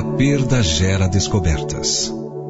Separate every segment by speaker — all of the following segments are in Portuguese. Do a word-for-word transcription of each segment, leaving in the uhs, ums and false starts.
Speaker 1: perda gera descobertas.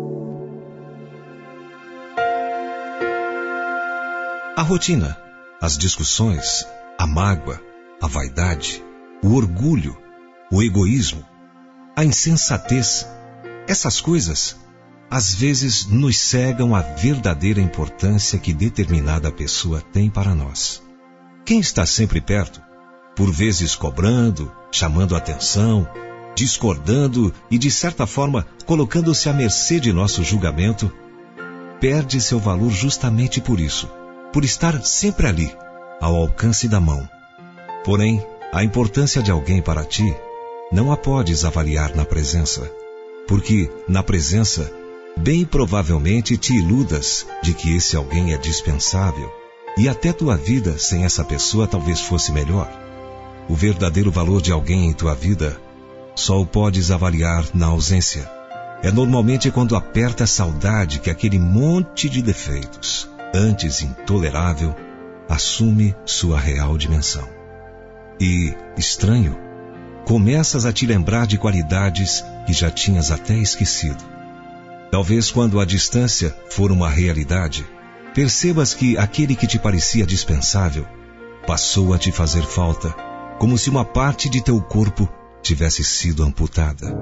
Speaker 1: A rotina, as discussões, a mágoa, a vaidade, o orgulho, o egoísmo, a insensatez, essas coisas, às vezes nos cegam a verdadeira importância que determinada pessoa tem para nós. Quem está sempre perto, por vezes cobrando, chamando atenção, discordando e, de certa forma, colocando-se à mercê de nosso julgamento, perde seu valor justamente por isso, por estar sempre ali, ao alcance da mão. Porém, a importância de alguém para ti não a podes avaliar na presença, porque, na presença, bem provavelmente te iludas de que esse alguém é dispensável e até tua vida sem essa pessoa talvez fosse melhor. O verdadeiro valor de alguém em tua vida só o podes avaliar na ausência. É normalmente quando aperta a saudade que aquele monte de defeitos, antes intolerável, assume sua real dimensão. E, estranho, começas a te lembrar de qualidades que já tinhas até esquecido. Talvez quando a distância for uma realidade, percebas que aquele que te parecia dispensável passou a te fazer falta, como se uma parte de teu corpo tivesse sido amputada.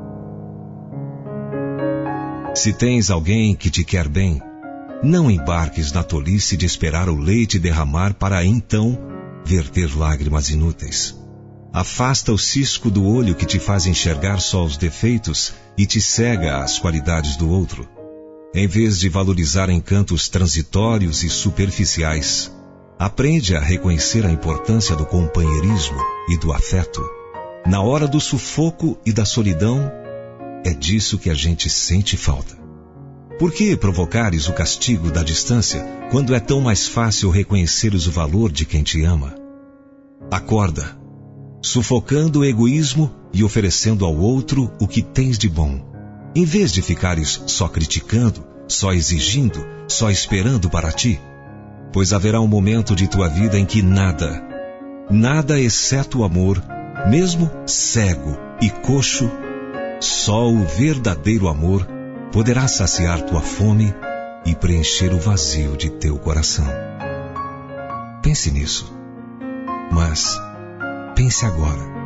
Speaker 1: Se tens alguém que te quer bem, não embarques na tolice de esperar o leite derramar para então verter lágrimas inúteis. Afasta o cisco do olho que te faz enxergar só os defeitos e te cega às qualidades do outro. Em vez de valorizar encantos transitórios e superficiais, aprende a reconhecer a importância do companheirismo e do afeto. Na hora do sufoco e da solidão, é disso que a gente sente falta. Por que provocares o castigo da distância quando é tão mais fácil reconheceres o valor de quem te ama? Acorda, sufocando o egoísmo e oferecendo ao outro o que tens de bom, em vez de ficares só criticando, só exigindo, só esperando para ti. Pois haverá um momento de tua vida em que nada, nada exceto o amor, mesmo cego e coxo, só o verdadeiro amor poderá saciar tua fome e preencher o vazio de teu coração. Pense nisso. Mas pense agora.